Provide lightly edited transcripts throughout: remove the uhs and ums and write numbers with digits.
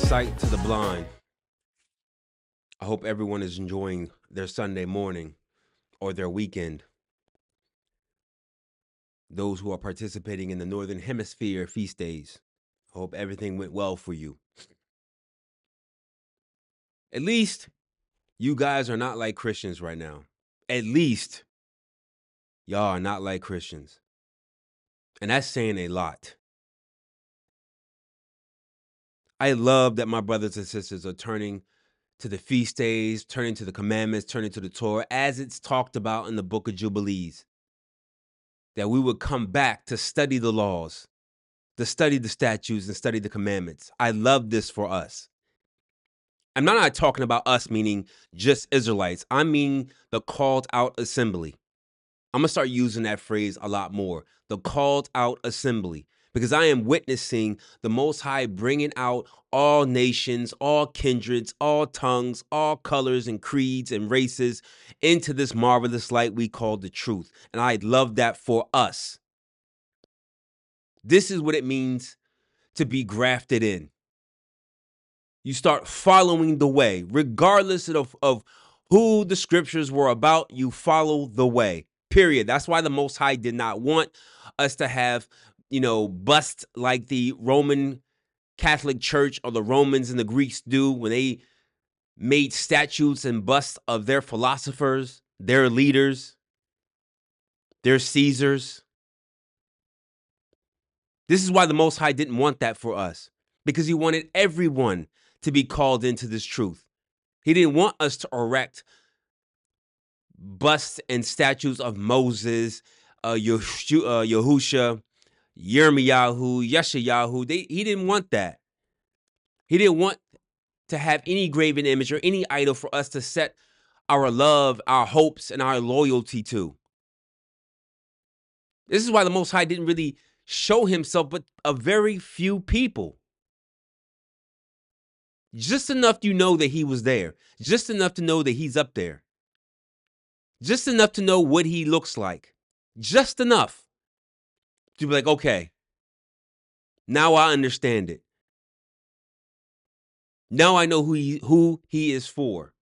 sight to the blind. I hope everyone is enjoying their Sunday morning or their weekend. Those who are participating in the Northern Hemisphere feast days, I hope everything went well for you. At least you guys are not like Christians right now. At least y'all are not like Christians. And that's saying a lot. I love that my brothers and sisters are turning to the feast days, turning to the commandments, turning to the Torah, as it's talked about in the book of Jubilees. That we would come back to study the laws, to study the statutes, and study the commandments. I love this for us. I'm not talking about us, meaning just Israelites. I mean the called out assembly. I'm going to start using that phrase a lot more. The called out assembly. Because I am witnessing the Most High bringing out all nations, all kindreds, all tongues, all colors and creeds and races into this marvelous light we call the truth. And I love that for us. This is what it means to be grafted in. You start following the way, regardless of who the scriptures were about, you follow the way, period. That's why the Most High did not want us to have, busts like the Roman Catholic Church or the Romans and the Greeks do when they made statues and busts of their philosophers, their leaders, their Caesars. This is why the Most High didn't want that for us, because he wanted everyone to be called into this truth. He didn't want us to erect busts and statues of Moses, Yahusha, Yirmiyahu, Yeshayahu. He didn't want that. He didn't want to have any graven image or any idol for us to set our love, our hopes, and our loyalty to. This is why the Most High didn't really show himself but a very few people. Just enough you know that he was there. Just enough to know that he's up there. Just enough to know what he looks like. Just enough to be like, okay, now I understand it. Now I know who he is for.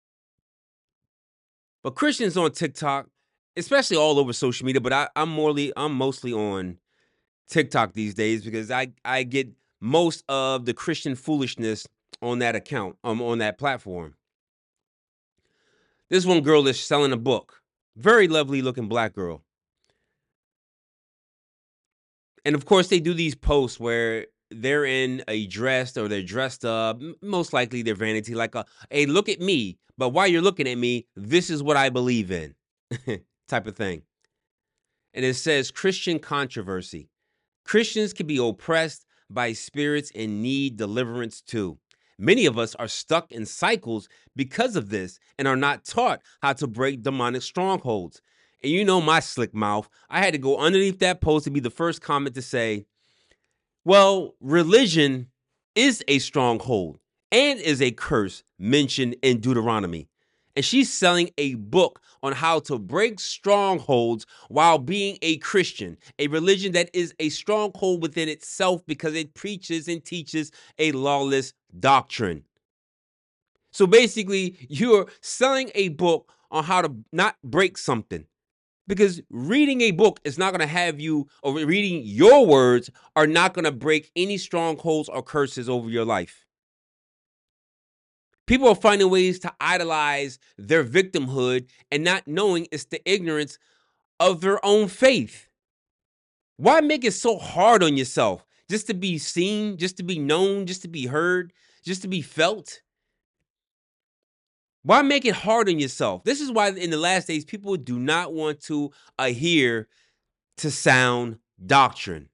But Christians on TikTok, especially all over social media, but I'm mostly on TikTok these days because I get most of the Christian foolishness on that account, on that platform. This one girl is selling a book. Very lovely looking black girl. And of course, they do these posts where they're in a dress or they're dressed up. Most likely they're vanity, like hey, look at me. But while you're looking at me, this is what I believe in type of thing. And it says Christian controversy. Christians can be oppressed by spirits and need deliverance too. Many of us are stuck in cycles because of this and are not taught how to break demonic strongholds. And you know my slick mouth, I had to go underneath that post to be the first comment to say, well, religion is a stronghold and is a curse mentioned in Deuteronomy. And she's selling a book on how to break strongholds while being a Christian, a religion that is a stronghold within itself because it preaches and teaches a lawless doctrine. So basically, you're selling a book on how to not break something. Because reading a book is not going to have you, or reading your words are not going to break any strongholds or curses over your life. People are finding ways to idolize their victimhood and not knowing it's the ignorance of their own faith. Why make it so hard on yourself? Just to be seen, just to be known, just to be heard, just to be felt? Why make it hard on yourself? This is why in the last days, people do not want to adhere to sound doctrine.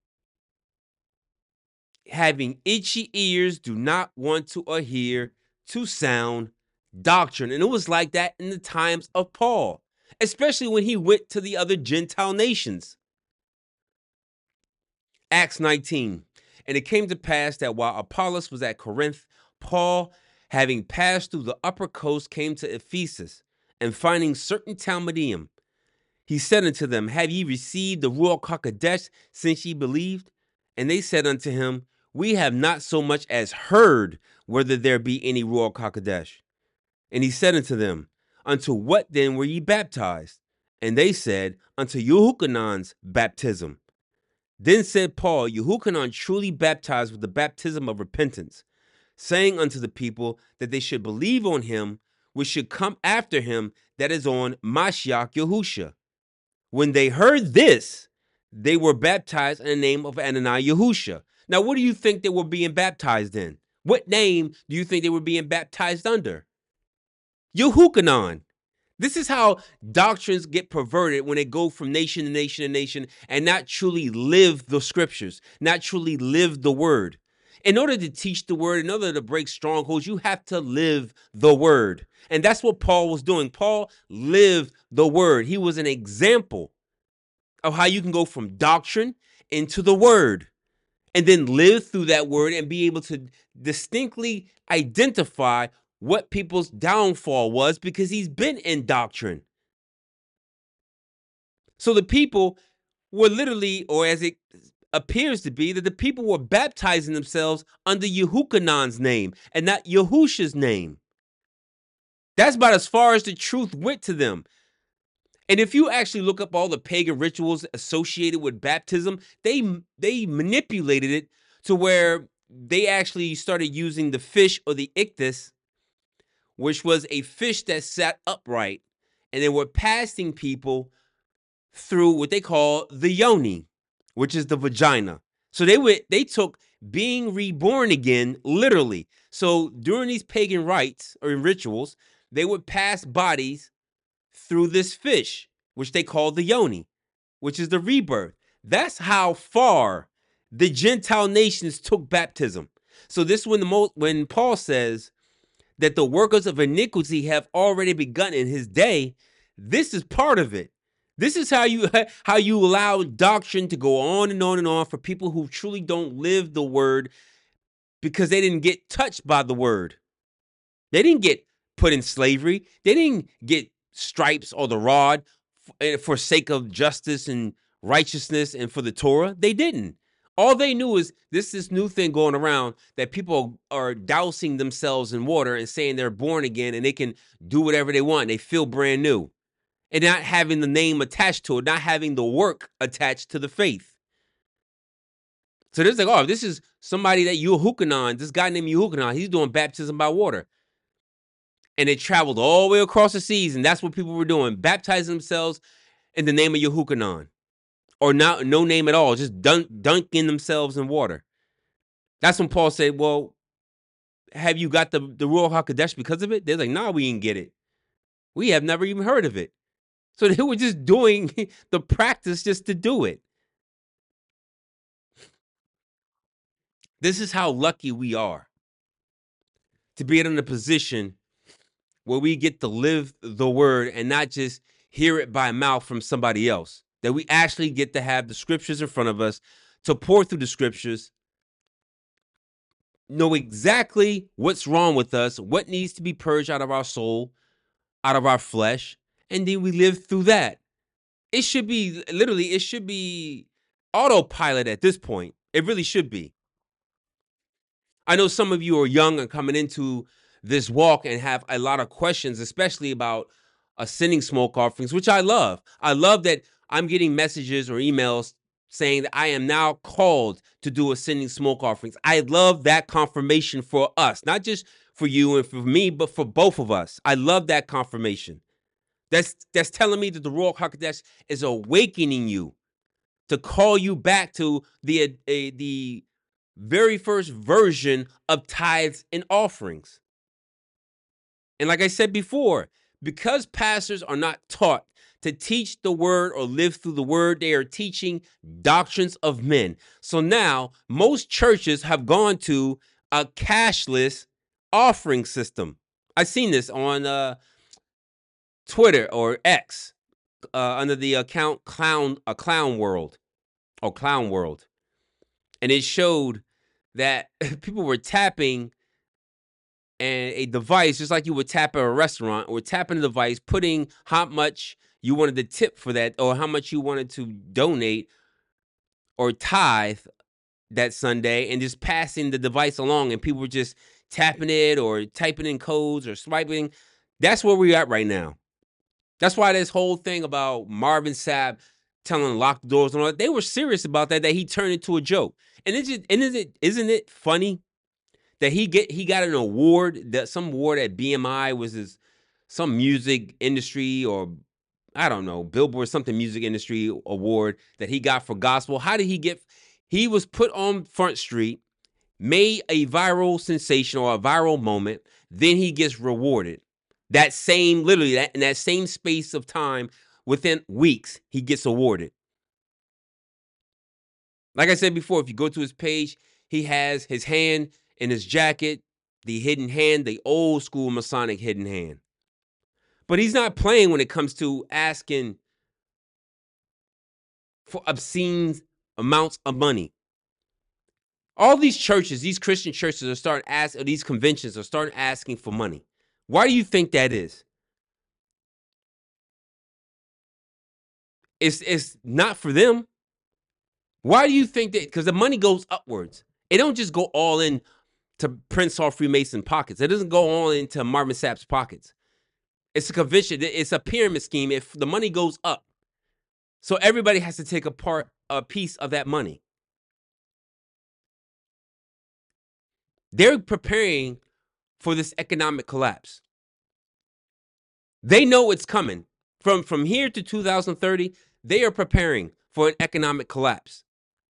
Having itchy ears do not want to adhere to sound doctrine. And it was like that in the times of Paul, especially when he went to the other Gentile nations. Acts 19. And it came to pass that while Apollos was at Corinth, Paul, having passed through the upper coast, came to Ephesus, and finding certain Talmudim, he said unto them, have ye received the Ruach HaKodesh since ye believed? And they said unto him, we have not so much as heard whether there be any Ruach HaKodesh. And he said unto them, unto what then were ye baptized? And they said, unto Yehukanan's baptism. Then said Paul, Yehukanan truly baptized with the baptism of repentance, saying unto the people that they should believe on him which should come after him, that is on Mashiach Yahusha. When they heard this, they were baptized in the name of Anani Yahusha. Now, what do you think they were being baptized in? What name do you think they were being baptized under? Yehukanan. This is how doctrines get perverted when they go from nation to nation to nation and not truly live the scriptures, not truly live the word. In order to teach the word, in order to break strongholds, you have to live the word. And that's what Paul was doing. Paul lived the word. He was an example of how you can go from doctrine into the word and then live through that word and be able to distinctly identify what people's downfall was, because he's been in doctrine. So the people were literally, or as it appears to be, that the people were baptizing themselves under Yehukanan's name and not Yahusha's name. That's about as far as the truth went to them. And if you actually look up all the pagan rituals associated with baptism, they manipulated it to where they actually started using the fish or the ichthys, which was a fish that sat upright, and they were passing people through what they call the yoni, which is the vagina. So they took being reborn again literally. So during these pagan rites or rituals, they would pass bodies through this fish, which they call the yoni, which is the rebirth. That's how far the Gentile nations took baptism. So this when Paul says that the workers of iniquity have already begun in his day, this is part of it. This is how you allow doctrine to go on and on and on for people who truly don't live the word, because they didn't get touched by the word. They didn't get put in slavery. They didn't get stripes or the rod for sake of justice and righteousness and for the Torah. They didn't. All they knew is this new thing going around that people are dousing themselves in water and saying they're born again and they can do whatever they want. They feel brand new. And not having the name attached to it, not having the work attached to the faith. So there's like, oh, this is somebody that Yehukanan, this guy named Yehukanan, he's doing baptism by water. And they traveled all the way across the seas, and that's what people were doing, baptizing themselves in the name of Yehukanan. Or not, no name at all, just dunking themselves in water. That's when Paul said, well, have you got the Ruach HaKodesh because of it? They're like, nah, we didn't get it. We have never even heard of it. So they were just doing the practice just to do it. This is how lucky we are to be in a position where we get to live the word and not just hear it by mouth from somebody else. That we actually get to have the scriptures in front of us, to pour through the scriptures, know exactly what's wrong with us, what needs to be purged out of our soul, out of our flesh, and then we live through that. It should be, literally, it should be autopilot at this point. It really should be. I know some of you are young and coming into this walk and have a lot of questions, especially about ascending smoke offerings, which I love. I love that I'm getting messages or emails saying that I am now called to do ascending smoke offerings. I love that confirmation for us, not just for you and for me, but for both of us. I love that confirmation. That's telling me that the Ruach HaKodesh is awakening you to call you back to the very first version of tithes and offerings. And like I said before, because pastors are not taught to teach the word or live through the word, they are teaching doctrines of men. So now most churches have gone to a cashless offering system. I've seen this on Twitter or X under the account Clown World. And it showed that people were tapping a device, just like you would tap at a restaurant, or tapping a device, putting how much you wanted to tip for that, or how much you wanted to donate or tithe that Sunday and just passing the device along, and people were just tapping it or typing in codes or swiping. That's where we're at right now. That's why this whole thing about Marvin Sapp telling lock the doors and all that, they were serious about that he turned into a joke. And isn't it funny that he got an award, that some award at BMI was some music industry, or I don't know, Billboard something music industry award that he got for gospel. How did he get? He was put on Front Street, made a viral sensation or a viral moment, then he gets rewarded. That same, literally, in that same space of time, within weeks, he gets awarded. Like I said before, if you go to his page, he has his hand in his jacket, the hidden hand, the old school Masonic hidden hand. But he's not playing when it comes to asking for obscene amounts of money. All these churches, these Christian churches are starting asking, these conventions are starting asking for money. Why do you think that is? It's not for them. Why do you think that? Because the money goes upwards. It don't just go all in to Prince Hall Freemason pockets. It doesn't go all into Marvin Sapp's pockets. It's a convention. It's a pyramid scheme. If the money goes up, so everybody has to take a piece of that money. They're preparing for this economic collapse. They know it's coming. From here to 2030, they are preparing for an economic collapse.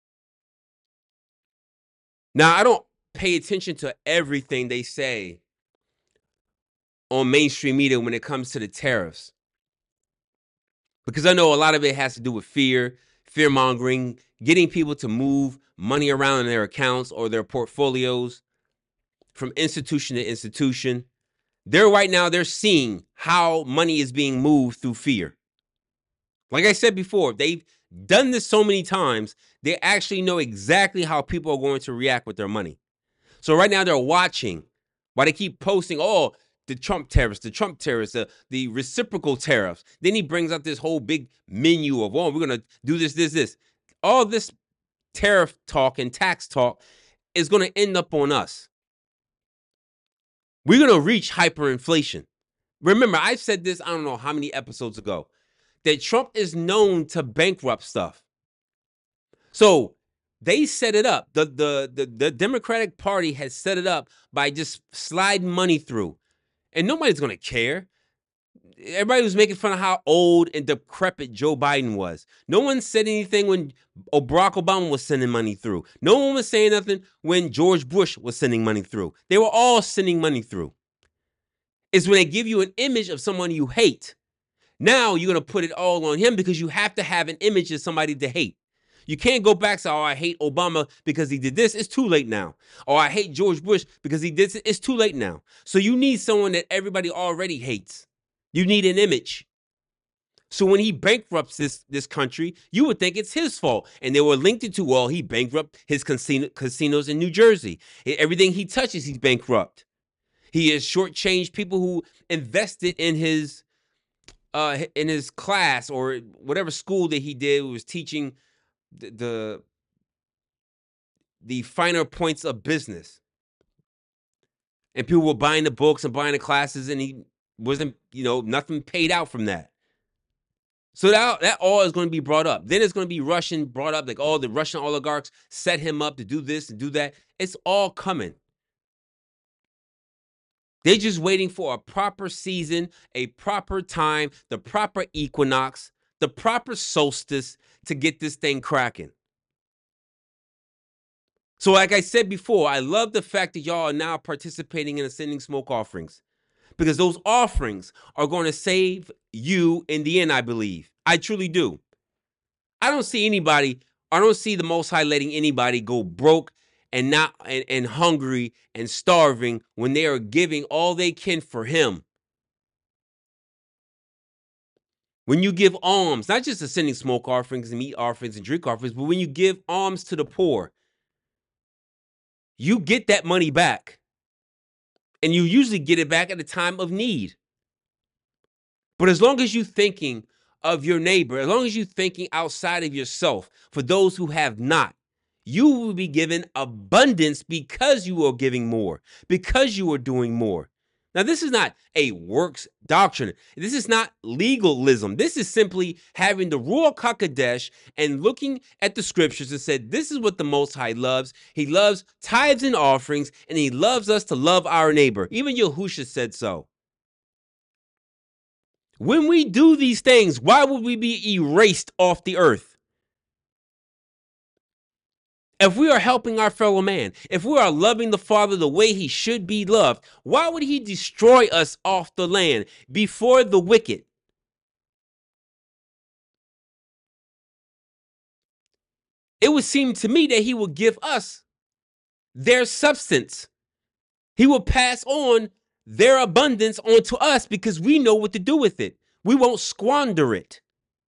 Now, I don't pay attention to everything they say on mainstream media when it comes to the tariffs, because I know a lot of it has to do with fear mongering, getting people to move money around in their accounts or their portfolios from institution to institution. They're seeing how money is being moved through fear. Like I said before, they've done this so many times, they actually know exactly how people are going to react with their money. So right now they're watching while they keep posting, oh, the Trump tariffs, the reciprocal tariffs. Then he brings up this whole big menu of, oh, we're going to do this. All this tariff talk and tax talk is going to end up on us. We're going to reach hyperinflation. Remember, I said this, I don't know how many episodes ago, that Trump is known to bankrupt stuff. So they set it up. The Democratic Party has set it up by just sliding money through. And nobody's going to care. Everybody was making fun of how old and decrepit Joe Biden was. No one said anything when Barack Obama was sending money through. No one was saying nothing when George Bush was sending money through. They were all sending money through. It's when they give you an image of someone you hate. Now you're going to put it all on him because you have to have an image of somebody to hate. You can't go back and say, oh, I hate Obama because he did this. It's too late now. Or I hate George Bush because he did this. It's too late now. So you need someone that everybody already hates. You need an image. So when he bankrupts this country, you would think it's his fault. And they were linked it to, well, he bankrupted his casinos in New Jersey. Everything he touches, he's bankrupt. He has shortchanged people who invested in his class or whatever school that he did, was teaching the finer points of business. And people were buying the books and buying the classes, and he wasn't, nothing paid out from that. So that all is going to be brought up. Then it's going to be brought up, like all the Russian oligarchs set him up to do this and do that. It's all coming. They're just waiting for a proper season, a proper time, the proper equinox, the proper solstice to get this thing cracking. So like I said before, I love the fact that y'all are now participating in ascending smoke offerings, because those offerings are going to save you in the end, I believe. I truly do. I don't see the Most High letting anybody go broke and not and hungry and starving when they are giving all they can for him. When you give alms, not just ascending smoke offerings and meat offerings and drink offerings, but when you give alms to the poor, you get that money back. And you usually get it back at a time of need. But as long as you're thinking of your neighbor, as long as you're thinking outside of yourself, for those who have not, you will be given abundance because you are giving more, because you are doing more. Now, this is not a works doctrine. This is not legalism. This is simply having the Ruach HaKodesh and looking at the scriptures and said, this is what the Most High loves. He loves tithes and offerings, and he loves us to love our neighbor. Even Yahushua said so. When we do these things, why would we be erased off the earth? If we are helping our fellow man, if we are loving the Father the way he should be loved, why would he destroy us off the land before the wicked? It would seem to me that he will give us their substance. He will pass on their abundance onto us because we know what to do with it. We won't squander it.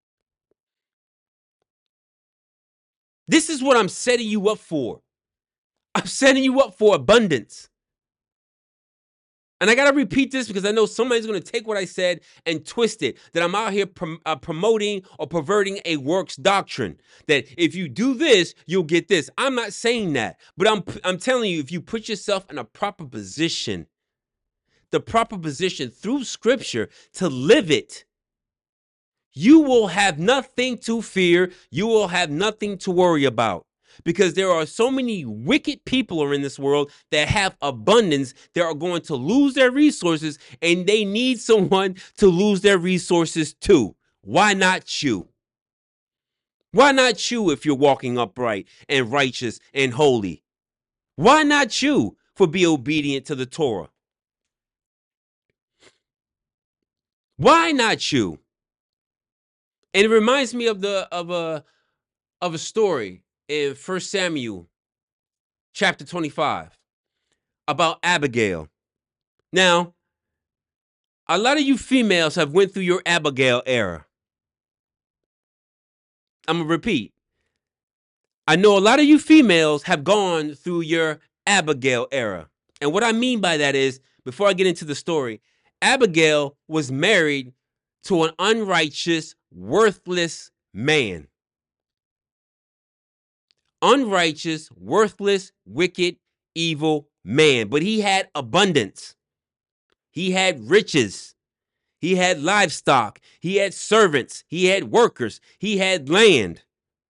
This is what I'm setting you up for. I'm setting you up for abundance. And I got to repeat this because I know somebody's going to take what I said and twist it, that I'm out here promoting or perverting a works doctrine, that if you do this, you'll get this. I'm not saying that, but I'm telling you, if you put yourself in a proper position, the proper position through scripture to live it, you will have nothing to fear. You will have nothing to worry about. Because there are so many wicked people are in this world that have abundance. They are going to lose their resources, and they need someone to lose their resources too. Why not you? Why not you if you're walking upright and righteous and holy? Why not you for be obedient to the Torah? Why not you? And it reminds me of a story in 1 Samuel chapter 25 about Abigail. Now, a lot of you females have went through your Abigail era. I'm going to repeat. I know a lot of you females have gone through your Abigail era. And what I mean by that is, before I get into the story, Abigail was married to an unrighteous, worthless man. Unrighteous, worthless, wicked, evil man. But he had abundance. He had riches. He had livestock. He had servants. He had workers. He had land.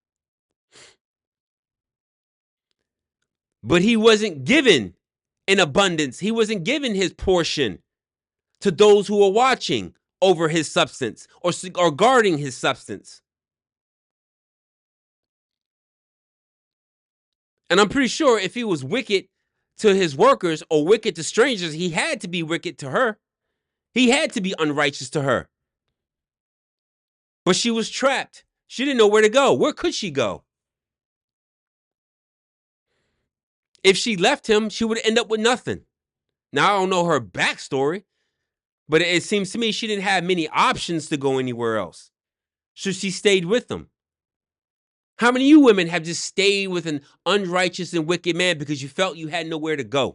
But he wasn't given in abundance. He wasn't given his portion to those who were watching over his substance or guarding his substance. And I'm pretty sure if he was wicked to his workers or wicked to strangers, he had to be wicked to her. He had to be unrighteous to her. But she was trapped. She didn't know where to go. Where could she go? If she left him, she would end up with nothing. Now, I don't know her backstory, but it seems to me she didn't have many options to go anywhere else. So she stayed with him. How many of you women have just stayed with an unrighteous and wicked man because you felt you had nowhere to go?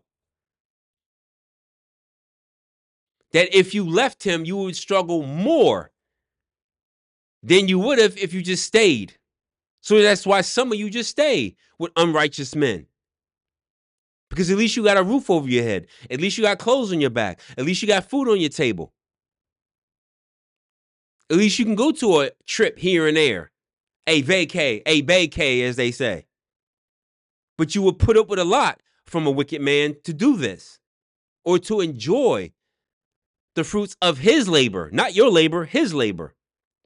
That if you left him, you would struggle more than you would have if you just stayed. So that's why some of you just stay with unrighteous men. Because at least you got a roof over your head. At least you got clothes on your back. At least you got food on your table. At least you can go to a trip here and there. A vacay, as they say. But you will put up with a lot from a wicked man to do this. Or to enjoy the fruits of his labor. Not your labor, his labor.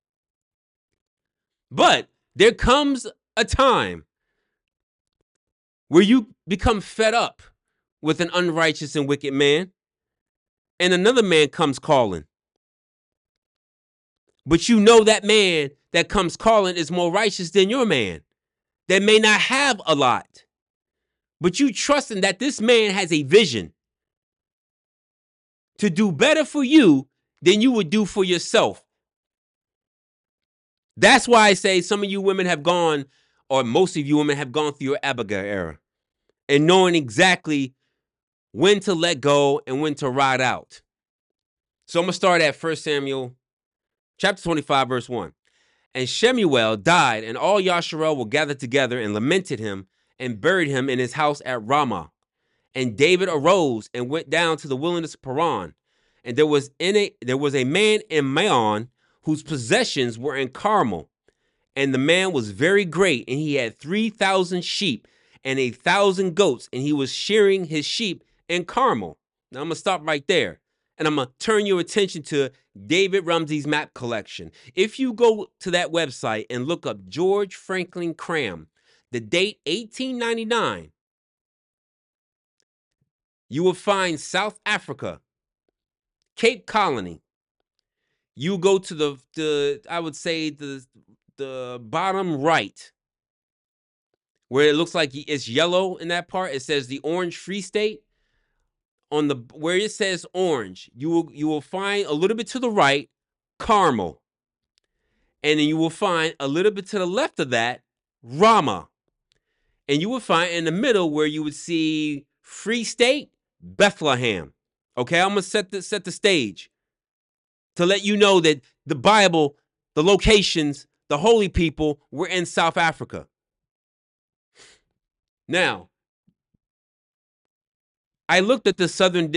But there comes a time where you become fed up with an unrighteous and wicked man, and another man comes calling. But you know that man that comes calling is more righteous than your man that may not have a lot. But you trusting that this man has a vision to do better for you than you would do for yourself. That's why I say some of you women have gone, or most of you women have gone through your Abigail era and knowing exactly when to let go and when to ride out. So I'm going to start at 1 Samuel chapter 25, verse 1. And Shemuel died, and all Yasharel were gathered together and lamented him and buried him in his house at Ramah. And David arose and went down to the wilderness of Paran. And there was a man in Maon whose possessions were in Carmel. And the man was very great, and he had 3,000 sheep and 1,000 goats, and he was shearing his sheep in Carmel. Now I'm gonna stop right there, and I'm gonna turn your attention to David Rumsey's map collection. If you go to that website and look up George Franklin Cram, the date 1899, you will find South Africa, Cape Colony. You go to the I would say the bottom right, where it looks like it's yellow in that part. It says the Orange Free State. On the where it says orange, you will find a little bit to the right, Carmel. And then you will find a little bit to the left of that, Ramah. And you will find in the middle where you would see Free State, Bethlehem. Okay, I'm gonna set the stage to let you know that the Bible, the locations, the holy people were in South Africa. Now, I looked at the Southern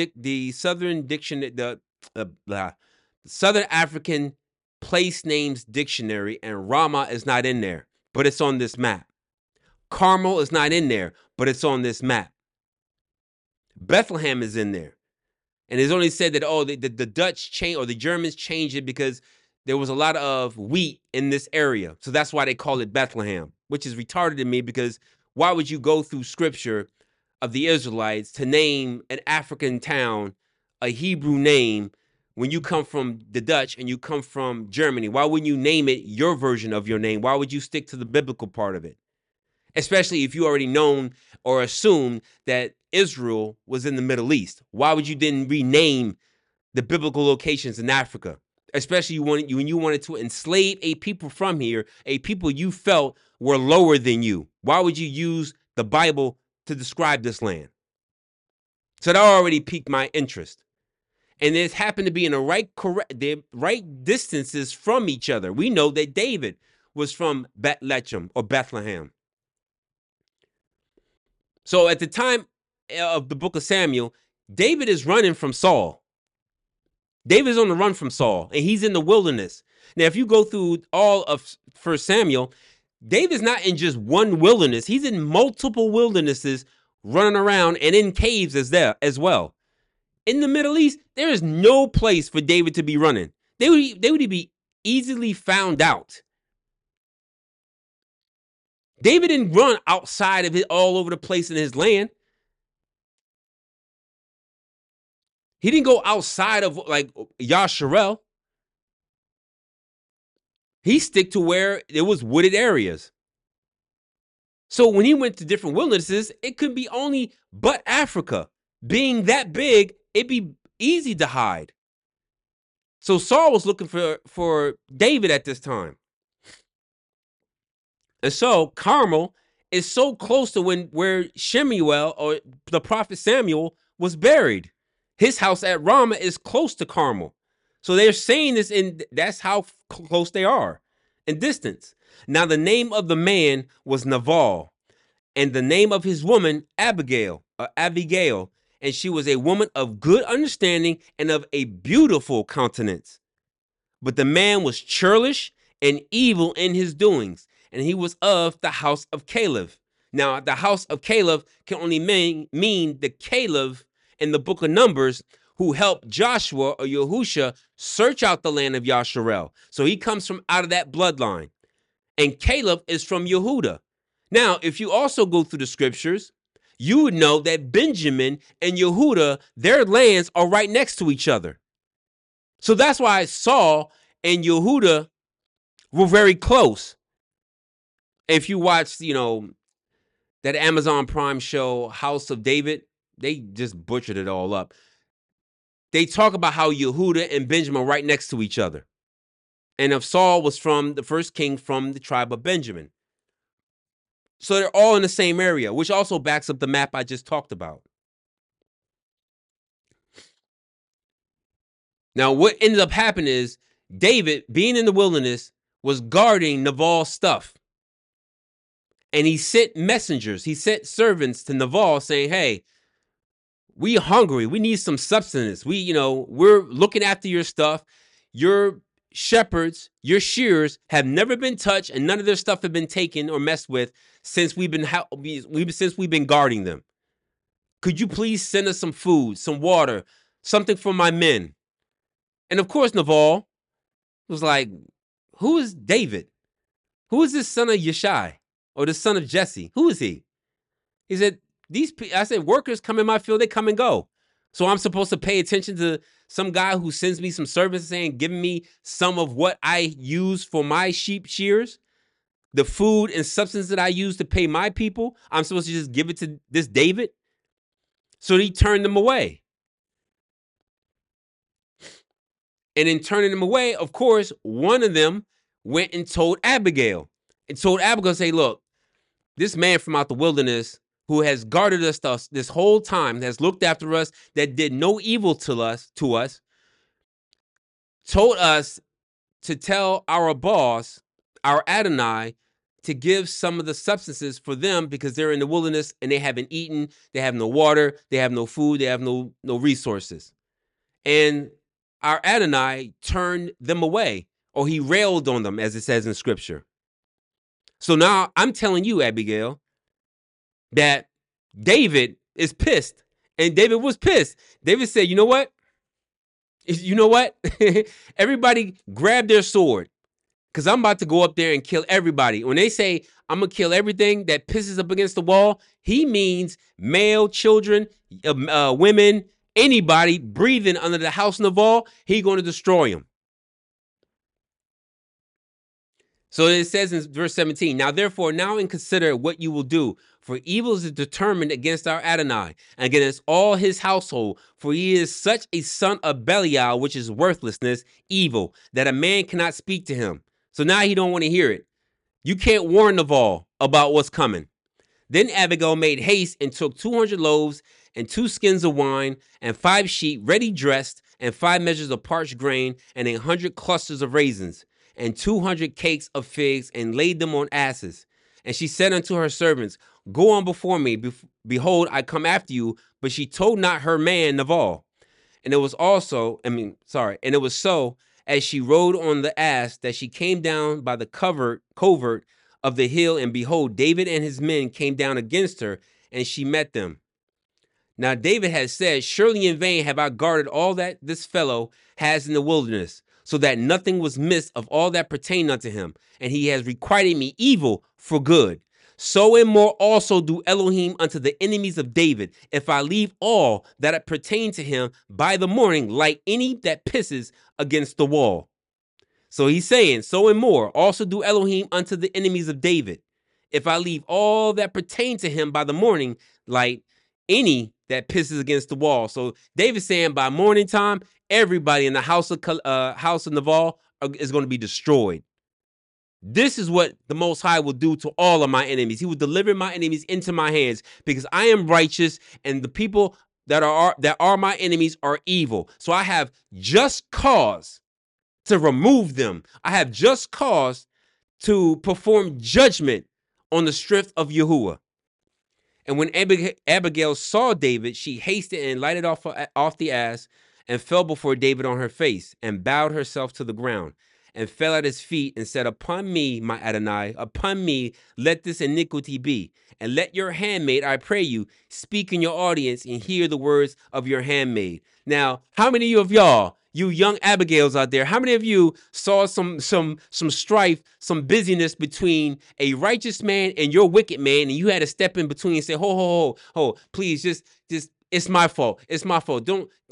African Place Names Dictionary, and Ramah is not in there, but it's on this map. Carmel is not in there, but it's on this map. Bethlehem is in there. And it's only said that, the Dutch changed, or the Germans changed it because there was a lot of wheat in this area. So that's why they call it Bethlehem, which is retarded to me, because why would you go through scripture of the Israelites to name an African town a Hebrew name when you come from the Dutch and you come from Germany? Why wouldn't you name it your version of your name? Why would you stick to the biblical part of it? Especially if you already known or assumed that Israel was in the Middle East. Why would you then rename the biblical locations in Africa? Especially when you wanted to enslave a people from here, a people you felt were lower than you. Why would you use the Bible to describe this land? So that already piqued my interest. And it happened to be in the right distances from each other. We know that David was from Bethlehem or Bethlehem. So at the time of the book of Samuel, David is running from Saul. David's on the run from Saul, and he's in the wilderness. Now, if you go through all of 1 Samuel, David's not in just one wilderness. He's in multiple wildernesses, running around, and in caves as well. In the Middle East, there is no place for David to be running. They would be easily found out. David didn't run outside of it all over the place in his land. He didn't go outside of like Yasharel. He stick to where there was wooded areas. So when he went to different wildernesses, it could be only but Africa. Being that big, it'd be easy to hide. So Saul was looking for David at this time. And so Carmel is so close to where Shemuel, or the prophet Samuel, was buried. His house at Ramah is close to Carmel. So they're saying this, that's how close they are in distance. Now the name of the man was Nabal, and the name of his woman Abigail, and she was a woman of good understanding and of a beautiful countenance. But the man was churlish and evil in his doings, and he was of the house of Caleb. Now, the house of Caleb can only mean the Caleb in the book of Numbers who helped Joshua or Yahusha search out the land of Yasharel. So he comes from out of that bloodline. And Caleb is from Yehuda. Now, if you also go through the scriptures, you would know that Benjamin and Yehuda, their lands are right next to each other. So that's why Saul and Yehuda were very close. If you watch, that Amazon Prime show, House of David, they just butchered it all up. They talk about how Yehuda and Benjamin are right next to each other. And if Saul was from the first king from the tribe of Benjamin. So they're all in the same area, which also backs up the map I just talked about. Now, what ended up happening is David, being in the wilderness, was guarding Nabal's stuff. And he sent messengers, he sent servants to Nabal saying, hey, we hungry. We need some substance. We're looking after your stuff. Your shepherds, your shearers have never been touched, and none of their stuff have been taken or messed with since we've been guarding them. Could you please send us some food, some water, something for my men? And of course, Nabal was like, who is David? Who is this son of Yeshai or the son of Jesse? Who is he? He said, I said, workers come in my field, they come and go. So I'm supposed to pay attention to some guy who sends me some service saying, give me some of what I use for my sheep shears, the food and substance that I use to pay my people. I'm supposed to just give it to this David? So he turned them away. And in turning them away, of course, one of them went and told Abigail. And told Abigail, say, look, this man from out the wilderness who has guarded us this whole time, has looked after us, that did no evil to us, told us to tell our boss, our Adonai, to give some of the substances for them because they're in the wilderness and they haven't eaten, they have no water, they have no food, they have no resources. And our Adonai turned them away, or he railed on them, as it says in scripture. So now I'm telling you, Abigail, that David is pissed. And David was pissed. David said, you know what? Everybody grab their sword, because I'm about to go up there and kill everybody. When they say I'm going to kill everything that pisses up against the wall, he means male, children, women, anybody breathing under the house of Nabal, he's going to destroy them. So it says in verse 17, now therefore, and consider what you will do, for evil is determined against our Adonai, and against all his household, for he is such a son of Belial, which is worthlessness, evil, that a man cannot speak to him. So now he don't want to hear it. You can't warn Nabal about what's coming. Then Abigail made haste and took 200 loaves and 2 skins of wine and 5 sheep ready dressed and 5 measures of parched grain and 100 clusters of raisins and 200 cakes of figs, and laid them on asses. And she said unto her servants, go on before me. Behold, I come after you. But she told not her man Nabal. And it was so, as she rode on the ass, that she came down by the covert of the hill, and behold, David and his men came down against her, and she met them. Now David had said, surely in vain have I guarded all that this fellow has in the wilderness, so that nothing was missed of all that pertained unto him, and he has requited me evil for good. So and more also do Elohim unto the enemies of David, if I leave all that pertain to him by the morning, like any that pisses against the wall. So he's saying, so and more also do Elohim unto the enemies of David, if I leave all that pertain to him by the morning, like any that pisses against the wall. So David's saying by morning time, everybody in the house of Nabal is going to be destroyed. This is what the Most High will do to all of my enemies. He will deliver my enemies into my hands, because I am righteous and the people that are my enemies are evil. So I have just cause to remove them. I have just cause to perform judgment on the strength of Yahuwah. And when Abigail saw David, she hasted and lighted off the ass, and fell before David on her face, and bowed herself to the ground, and fell at his feet, and said, upon me, my Adonai, upon me, let this iniquity be. And let your handmaid, I pray you, speak in your audience, and hear the words of your handmaid. Now, how many of y'all, you young Abigails out there, how many of you saw some strife, some busyness between a righteous man and your wicked man, and you had to step in between and say, ho, please, just, it's my fault. It's my fault.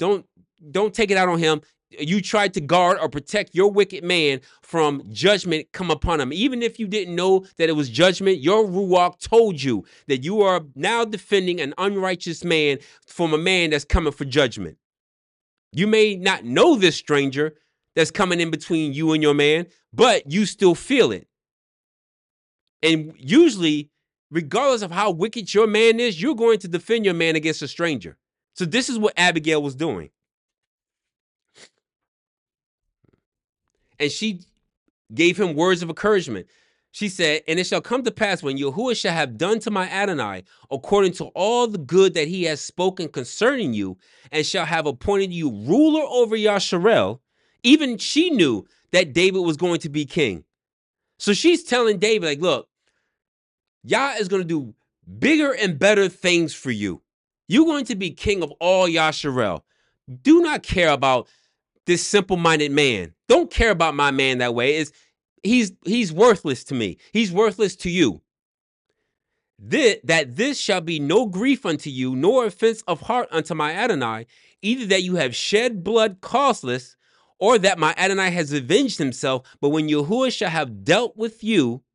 Don't take it out on him. You tried to guard or protect your wicked man from judgment come upon him. Even if you didn't know that it was judgment, your Ruach told you that you are now defending an unrighteous man from a man that's coming for judgment. You may not know this stranger that's coming in between you and your man, but you still feel it. And usually, regardless of how wicked your man is, you're going to defend your man against a stranger. So this is what Abigail was doing. And she gave him words of encouragement. She said, and it shall come to pass when Yahuwah shall have done to my Adonai according to all the good that he has spoken concerning you, and shall have appointed you ruler over Yasharel. Even she knew that David was going to be king. So she's telling David, like, look, Yah is going to do bigger and better things for you. You're going to be king of all Yasharel. Do not care about this simple-minded man. Don't care about my man that way. He's worthless to me. He's worthless to you. This shall be no grief unto you, nor offense of heart unto my Adonai, either that you have shed blood causeless, or that my Adonai has avenged himself. But when Yahuwah shall have dealt with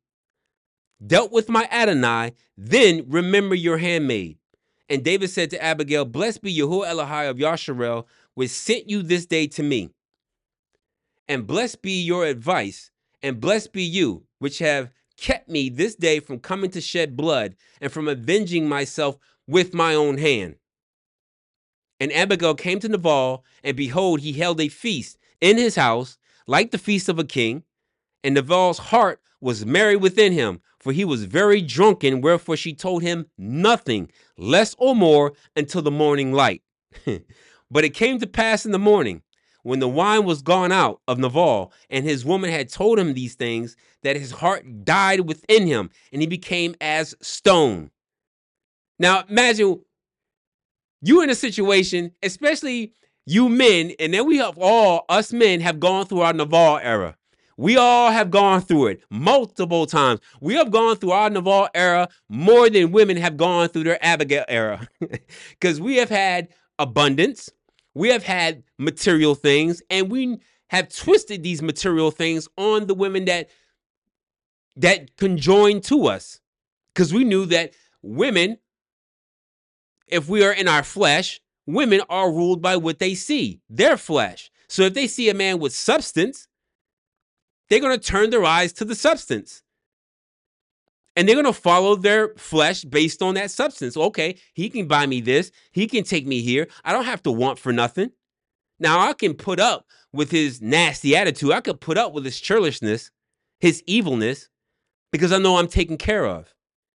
my Adonai, then remember your handmaid. And David said to Abigail, blessed be Yahuwah Elohai of Yasharel, which sent you this day to me. And blessed be your advice, and blessed be you, which have kept me this day from coming to shed blood, and from avenging myself with my own hand. And Abigail came to Nabal, and behold, he held a feast in his house, like the feast of a king. And Nabal's heart was merry within him, for he was very drunken, wherefore she told him nothing, less or more, until the morning light. But it came to pass in the morning, when the wine was gone out of Nabal, and his woman had told him these things, that his heart died within him, and he became as stone. Now imagine you in a situation, especially you men, and then we have us men have gone through our Nabal era. We all have gone through it multiple times. We have gone through our Nabal era more than women have gone through their Abigail era. Because we have had abundance. We have had material things, and we have twisted these material things on the women that conjoined to us. Because we knew that women, if we are in our flesh, women are ruled by what they see, their flesh. So if they see a man with substance, they're going to turn their eyes to the substance. And they're going to follow their flesh based on that substance. Okay, he can buy me this. He can take me here. I don't have to want for nothing. Now, I can put up with his nasty attitude. I could put up with his churlishness, his evilness, because I know I'm taken care of.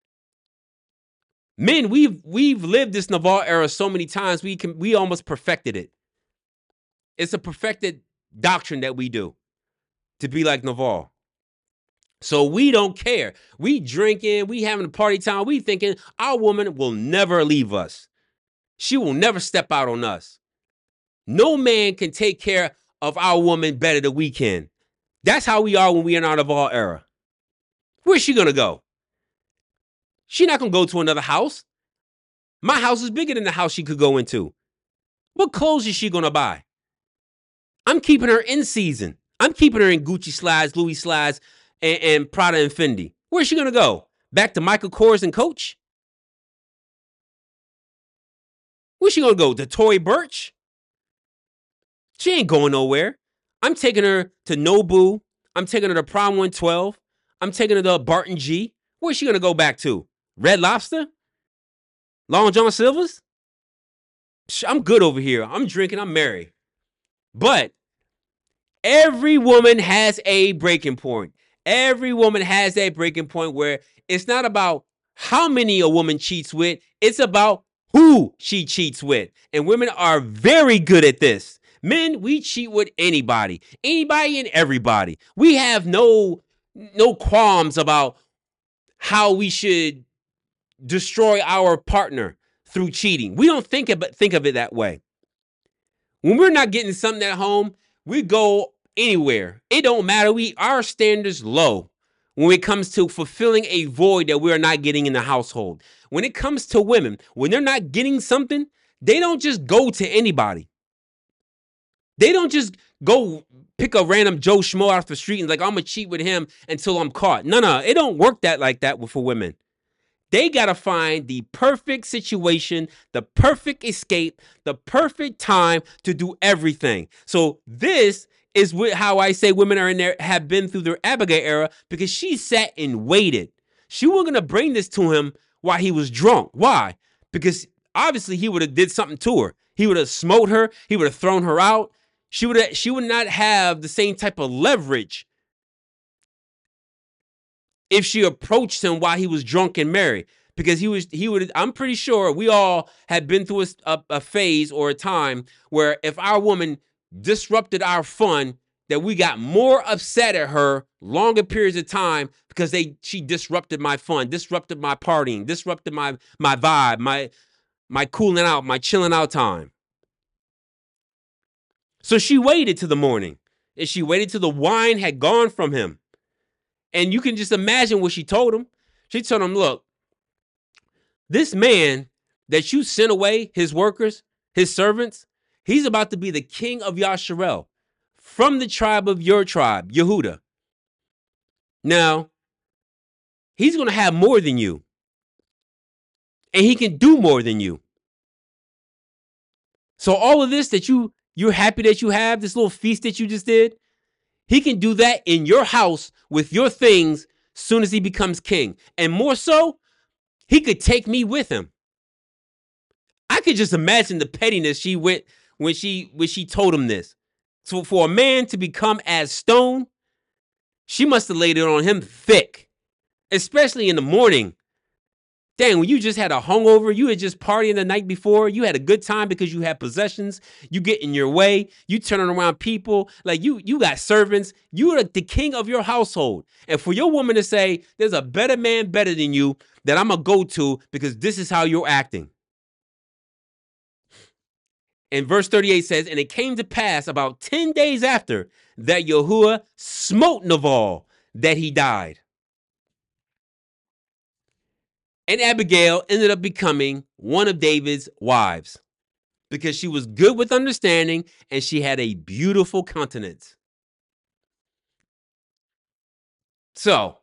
Men, we've lived this Nabal era so many times, we almost perfected it. It's a perfected doctrine that we do, to be like Nabal. So we don't care. We drinking, we having a party time. We thinking our woman will never leave us. She will never step out on us. No man can take care of our woman better than we can. That's how we are when we are in our Nabal era. Where's she going to go? She's not going to go to another house. My house is bigger than the house she could go into. What clothes is she going to buy? I'm keeping her in season. I'm keeping her in Gucci slides, Louis slides, and Prada and Fendi. Where's she going to go? Back to Michael Kors and Coach? Where's she going to go? To Tory Burch? She ain't going nowhere. I'm taking her to Nobu. I'm taking her to Prom 112. I'm taking her to Barton G. Where's she going to go back to? Red Lobster? Long John Silver's? I'm good over here. I'm drinking. I'm merry. But every woman has a breaking point. Every woman has that breaking point where it's not about how many a woman cheats with. It's about who she cheats with. And women are very good at this. Men, we cheat with anybody and everybody. We have no qualms about how we should destroy our partner through cheating. We don't think of it that way. When we're not getting something at home, we go anywhere. It don't matter. Our standards low when it comes to fulfilling a void that we're not getting in the household. When it comes to women, when they're not getting something, they don't just go to anybody. They don't just go pick a random Joe Schmo off the street and like, I'm going to cheat with him until I'm caught. No, it don't work like that for women. They got to find the perfect situation, the perfect escape, the perfect time to do everything. So this is how I say women are in there, have been through their Abigail era, because she sat and waited. She wasn't going to bring this to him while he was drunk. Why? Because obviously he would have did something to her. He would have smote her. He would have thrown her out. She would not have the same type of leverage if she approached him while he was drunk and merry. Because he would, I'm pretty sure we all had been through a phase or a time where if our woman disrupted our fun, that we got more upset at her longer periods of time because she disrupted my fun, disrupted my partying, disrupted my vibe, my cooling out, my chilling out time. So she waited till the morning, and she waited till the wine had gone from him. And you can just imagine what she told him. She told him, look, this man that you sent away, his workers, his servants, he's about to be the king of Yasharel from the tribe of your tribe, Yehuda. Now, he's going to have more than you. And he can do more than you. So all of this that you're happy that you have, this little feast that you just did, he can do that in your house with your things soon as he becomes king. And more so, he could take me with him. I could just imagine the pettiness she went when she told him this. So for a man to become as stone, she must have laid it on him thick, especially in the morning. Dang, when you just had a hungover, you had just partying the night before, you had a good time because you had possessions, you get in your way, you turning around people, like you got servants, you're the king of your household. And for your woman to say, there's a better man better than you that I'm going to go to because this is how you're acting. And verse 38 says, and it came to pass about 10 days after that Yahuwah smote Nabal that he died. And Abigail ended up becoming one of David's wives because she was good with understanding and she had a beautiful countenance. So,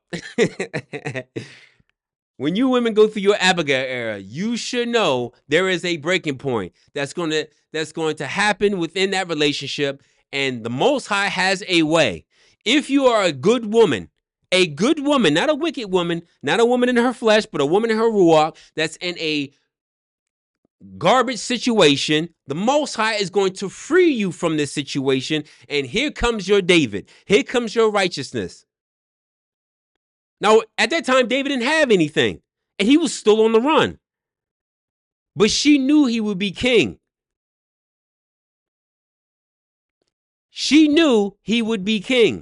when you women go through your Abigail era, you should know there is a breaking point that's going to happen within that relationship, and the Most High has a way. If you are a good woman, not a wicked woman, not a woman in her flesh, but a woman in her ruach that's in a garbage situation, the Most High is going to free you from this situation, and here comes your David. Here comes your righteousness. Now, at that time, David didn't have anything, and he was still on the run. But she knew he would be king. She knew he would be king.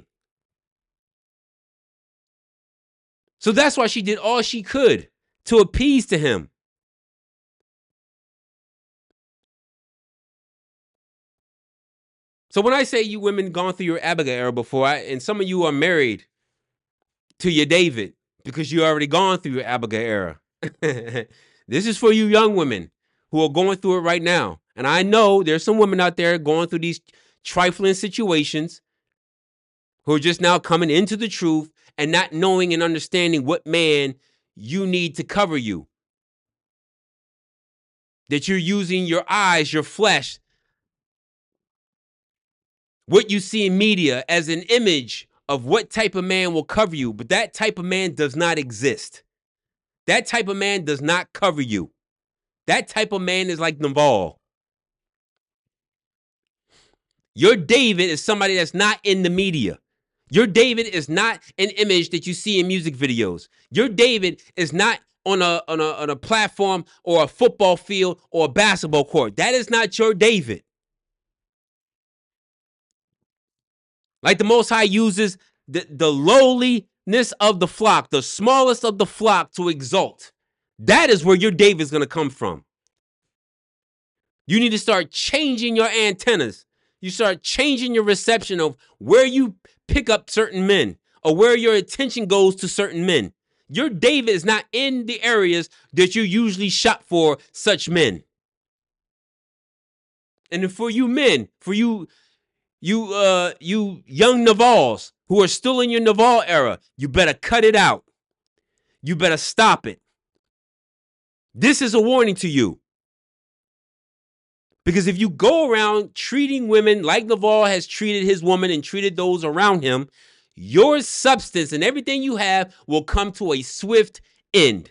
So that's why she did all she could to appease to him. So when I say you women gone through your Abigail era before, and some of you are married to your David because you already gone through your Abigail era. This is for you young women who are going through it right now. And I know there's some women out there going through these trifling situations who are just now coming into the truth and not knowing and understanding what man you need to cover you. That you're using your eyes, your flesh, what you see in media as an image of what type of man will cover you. But that type of man does not exist. That type of man does not cover you. That type of man is like Nabal. Your David is somebody that's not in the media. Your David is not an image that you see in music videos. Your David is not on a platform or a football field or a basketball court. That is not your David. Like the Most High uses the lowliness of the flock, the smallest of the flock to exalt. That is where your David's going to come from. You need to start changing your antennas. You start changing your reception of where you pick up certain men or where your attention goes to certain men. Your David is not in the areas that you usually shop for such men. And for you men, for you young Navals who are still in your Naval era, you better cut it out. You better stop it. This is a warning to you. Because if you go around treating women like Naval has treated his woman and treated those around him, your substance and everything you have will come to a swift end.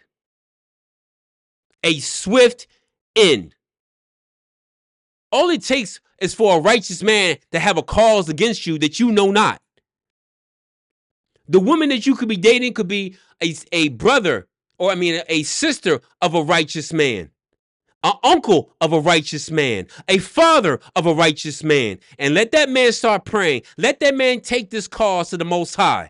A swift end. All it takes is for a righteous man to have a cause against you that you know not. The woman that you could be dating could be a brother, or a sister of a righteous man, an uncle of a righteous man, a father of a righteous man. And let that man start praying. Let that man take this cause to the Most High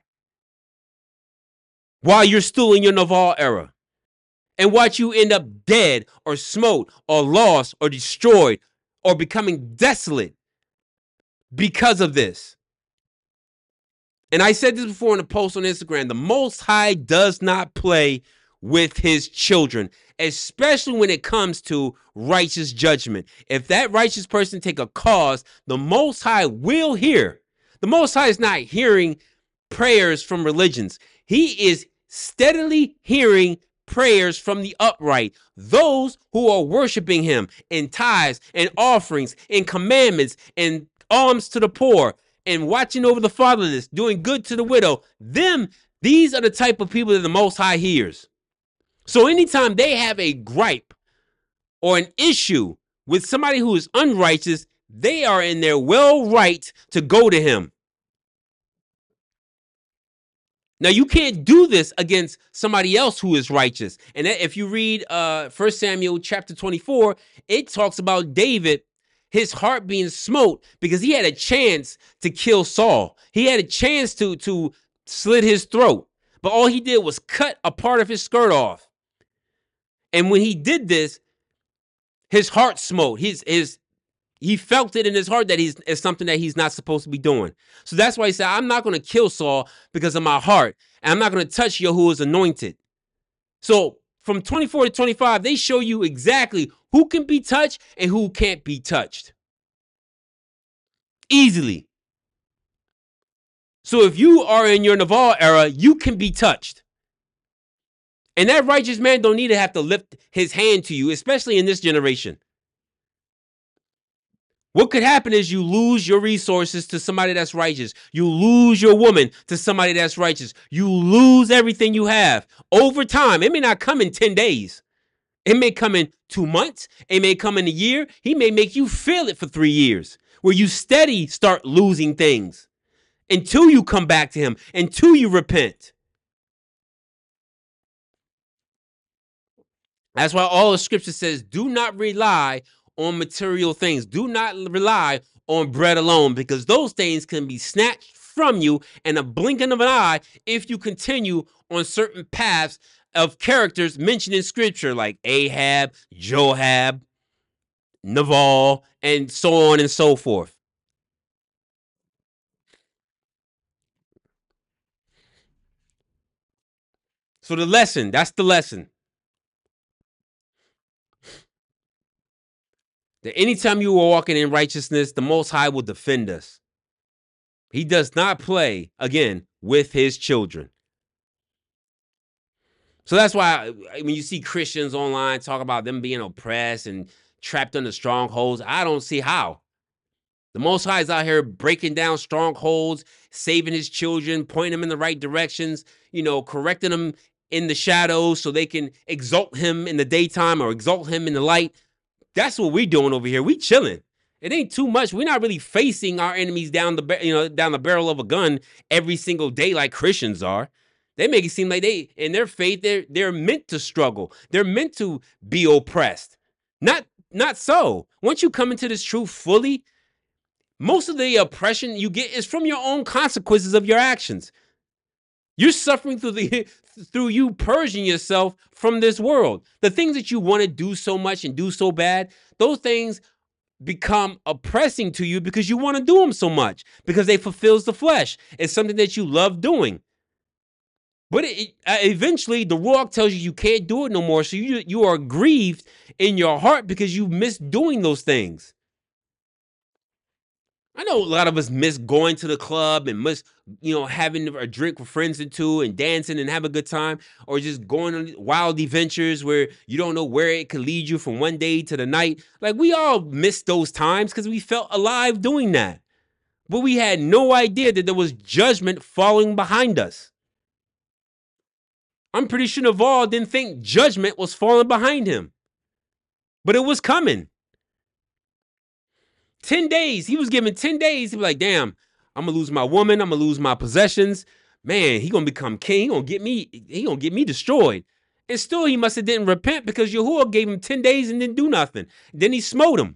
while you're still in your Naval era. And watch you end up dead or smote or lost or destroyed or becoming desolate because of this. And I said this before in a post on Instagram. The Most High does not play with his children, especially when it comes to righteous judgment. If that righteous person take a cause, the Most High will hear. The Most High is not hearing prayers from religions. He is steadily hearing prayers from the upright, those who are worshiping him in tithes and offerings and commandments and alms to the poor and watching over the fatherless, doing good to the widow. These are the type of people that the Most High hears. So anytime they have a gripe or an issue with somebody who is unrighteous, they are in their well right to go to him. Now, you can't do this against somebody else who is righteous. And if you read 1 Samuel chapter 24, it talks about David, his heart being smote because he had a chance to kill Saul. He had a chance to slit his throat. But all he did was cut a part of his skirt off. And when he did this, his heart smote. He felt it in his heart that it's something that he's not supposed to be doing. So that's why he said, I'm not going to kill Saul because of my heart. And I'm not going to touch who is anointed. So from 24 to 25, they show you exactly who can be touched and who can't be touched. Easily. So if you are in your Naval era, you can be touched. And that righteous man don't need to have to lift his hand to you, especially in this generation. What could happen is you lose your resources to somebody that's righteous. You lose your woman to somebody that's righteous. You lose everything you have over time. It may not come in 10 days. It may come in 2 months. It may come in a year. He may make you feel it for 3 years, where you steady start losing things until you come back to him, until you repent. That's why all the scripture says, do not rely on material things. Do not rely on bread alone, because those things can be snatched from you in a blinking of an eye if you continue on certain paths of characters mentioned in scripture like Ahab, Joab, Nabal, and so on and so forth. So that's the lesson. That anytime you are walking in righteousness, the Most High will defend us. He does not play, again, with his children. So that's why when you see Christians online talk about them being oppressed and trapped under strongholds, I don't see how. The Most High is out here breaking down strongholds, saving his children, pointing them in the right directions, correcting them in the shadows so they can exalt him in the daytime or exalt him in the light. That's what we're doing over here. We chilling. It ain't too much. We're not really facing our enemies down the barrel of a gun every single day like Christians are. They make it seem like in their faith, they're meant to struggle. They're meant to be oppressed. Not so. Once you come into this truth fully, most of the oppression you get is from your own consequences of your actions. You're suffering through you purging yourself from this world. The things that you want to do so much and do so bad, those things become oppressing to you because you want to do them so much, because they fulfills the flesh. It's something that you love doing. But eventually the Ruach tells you can't do it no more. So you are grieved in your heart because you miss doing those things. I know a lot of us miss going to the club and miss, having a drink with friends and two and dancing and have a good time, or just going on wild adventures where you don't know where it could lead you from one day to the night. Like, we all miss those times because we felt alive doing that. But we had no idea that there was judgment following behind us. I'm pretty sure Naval didn't think judgment was falling behind him. But it was coming. 10 days. He was given 10 days. He was like, damn, I'm going to lose my woman. I'm going to lose my possessions. Man, he gonna become king. He gonna get me destroyed. And still he must have didn't repent because Yahuwah gave him 10 days and didn't do nothing. Then he smote him.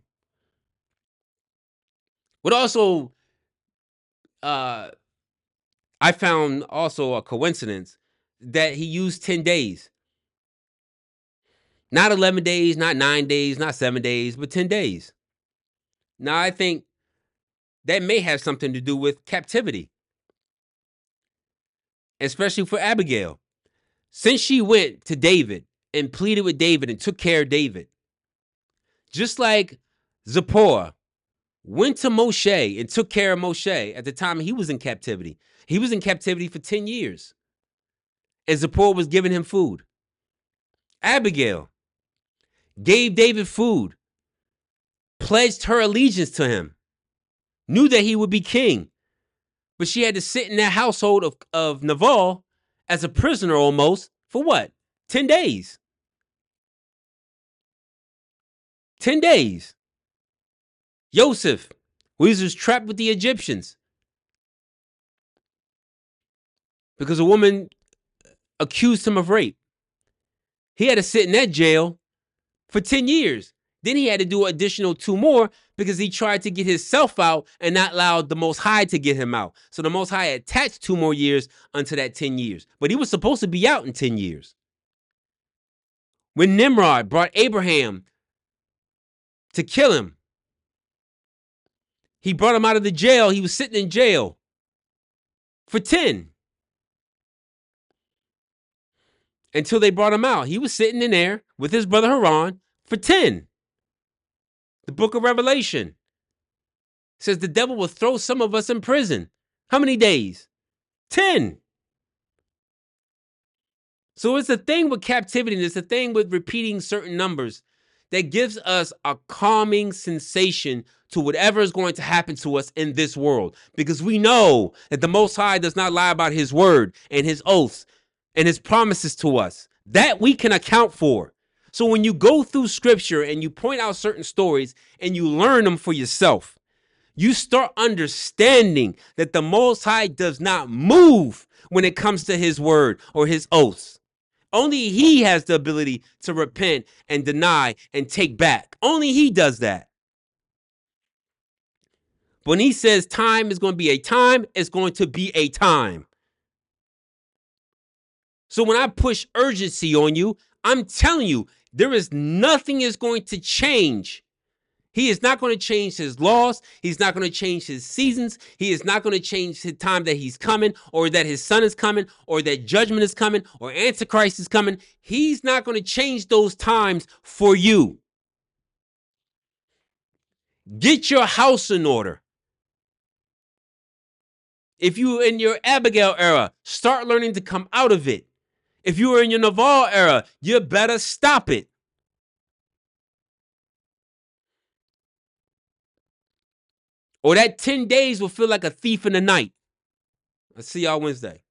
But also, I found also a coincidence that he used 10 days. Not 11 days, not 9 days, not 7 days, but 10 days. Now, I think that may have something to do with captivity, especially for Abigail. Since she went to David and pleaded with David and took care of David, just like Zipporah went to Moshe and took care of Moshe at the time he was in captivity. He was in captivity for 10 years, and Zipporah was giving him food. Abigail gave David food, pledged her allegiance to him, knew that he would be king, but she had to sit in that household of Nabal as a prisoner almost for what? 10 days. 10 days. Joseph, who was trapped with the Egyptians because a woman accused him of rape. He had to sit in that jail for 10 years. Then he had to do an additional 2 more because he tried to get himself out and not allowed the Most High to get him out. So the Most High attached 2 more years unto that 10 years. But he was supposed to be out in 10 years. When Nimrod brought Abraham to kill him, he brought him out of the jail. He was sitting in jail for 10. Until they brought him out. He was sitting in there with his brother Haran for 10. The book of Revelation says the devil will throw some of us in prison. How many days? 10. So it's the thing with captivity, and it's the thing with repeating certain numbers that gives us a calming sensation to whatever is going to happen to us in this world. Because we know that the Most High does not lie about his word and his oaths and his promises to us. That we can account for. So when you go through scripture and you point out certain stories and you learn them for yourself, you start understanding that the Most High does not move when it comes to his word or his oaths. Only he has the ability to repent and deny and take back. Only he does that. When he says time is going to be a time, it's going to be a time. So when I push urgency on you, I'm telling you, there is nothing is going to change. He is not going to change his laws. He's not going to change his seasons. He is not going to change the time that he's coming, or that his son is coming, or that judgment is coming, or Antichrist is coming. He's not going to change those times for you. Get your house in order. If you were in your Abigail era, start learning to come out of it. If you were in your Naval era, you better stop it. Or that 10 days will feel like a thief in the night. I'll see y'all Wednesday.